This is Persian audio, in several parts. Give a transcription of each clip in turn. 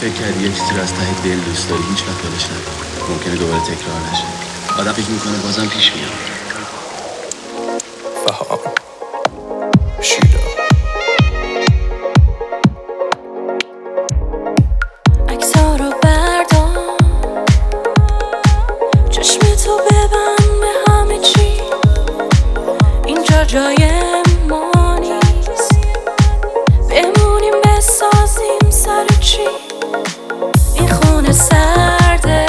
فکر کردی یه چیزی رو از ته دل دوست داری، هیچ وقت یادش نکن. ممکنه دوباره تکرار نشه. آدم فکر میکنه بازم پیش میاد. فهام شیدا عکس‌ها رو بردار، چشم تو ببند به همه چی. اینجا جای ما نیست، بمونیم بسازیم سر چی. این خونه سرده،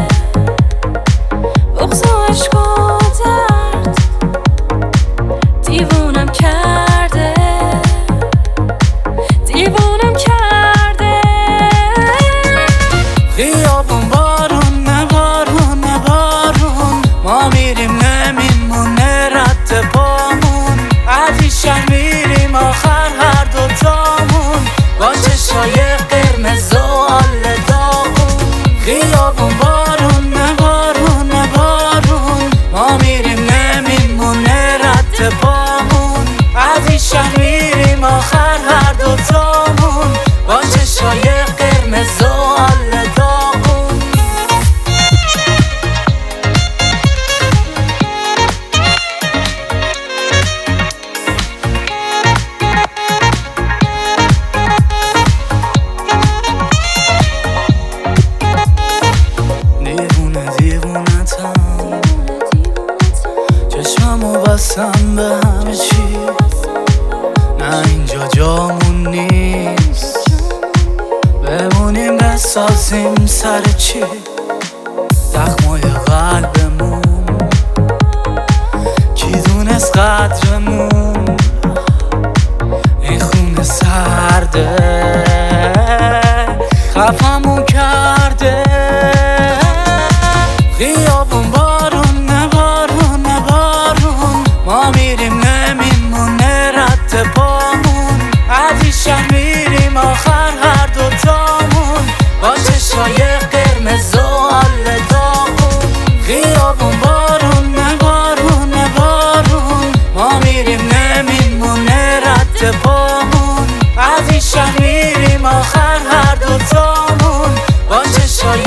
بغض و عشق و درد دیوونم کرده، دیوونم کرده. خیابون بارون نه بارون نه بارون، ما میریم نمیمونه رد پامون. از این شهر میریم آخر هر دوتامون، با چشای قرمز و آل داغون. خیابون بارون نه بارون نه بارون، ما میریم نمیمونه رد پامون. از این شهر میریم آخر هر دوتامون، با چشای قرمز و آل داغون. دیوونتم، چشممو بستم به همه چی. نه اینجا جامون نیست، بمونیم بسازیم سر چی. زخمای قلبمون کی دونست قدرمون. این خونه سرده، خفمون کرده. خیابون بارون نه بارون نه بارون، ما میریم نمیمونه رد پامون. از این شهر میریم آخر هر دوتامون، با چشای قرمز و آل داغون. خیابون بارون نه بارون نه بارون، ما میریم نمیمونه رد پامون. از این شهر میریم آخر هر دوتامون، با چشای